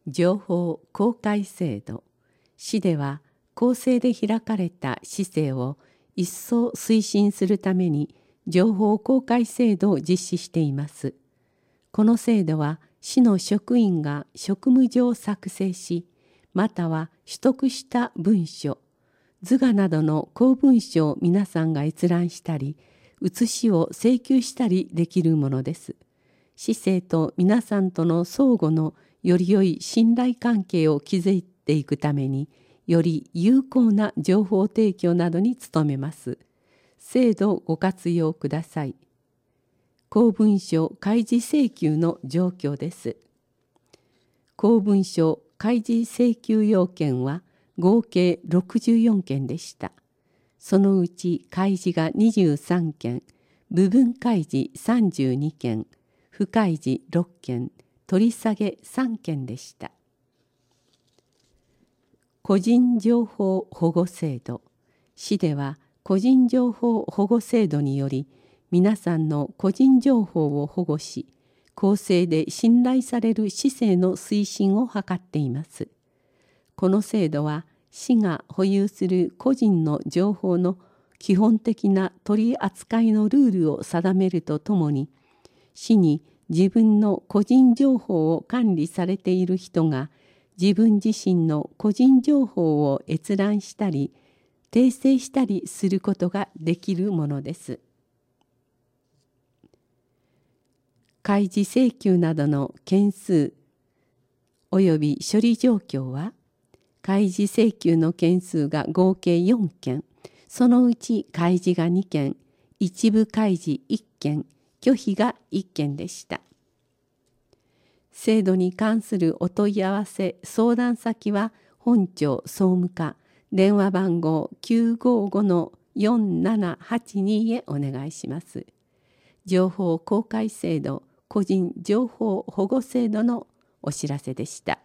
情報公開制度。市では公正で開かれた市政を一層推進するために情報公開制度を実施しています。この制度は市の職員が職務上作成し、または取得した文書、図画などの公文書を皆さんが閲覧したり、写しを請求したりできるものです。市政と皆さんとの相互のより良い信頼関係を築いていくために、より有効な情報提供などに努めます。制度をご活用ください。公文書開示請求の状況です。公文書開示請求要件は合計64件でした。そのうち開示が23件、部分開示32件、不開示6件、取り下げ3件でした。個人情報保護制度。市では個人情報保護制度により、皆さんの個人情報を保護し、公正で信頼される市政の推進を図っています。この制度は、市が保有する個人の情報の基本的な取り扱いのルールを定めるとともに、市に自分の個人情報を管理されている人が、自分自身の個人情報を閲覧したり、訂正したりすることができるものです。開示請求などの件数及び処理状況は、開示請求の件数が合計4件、そのうち開示が2件、一部開示1件、拒否が1件でした。制度に関するお問い合わせ、相談先は本庁総務課、電話番号 955-4782 へお願いします。情報公開制度、個人情報保護制度のお知らせでした。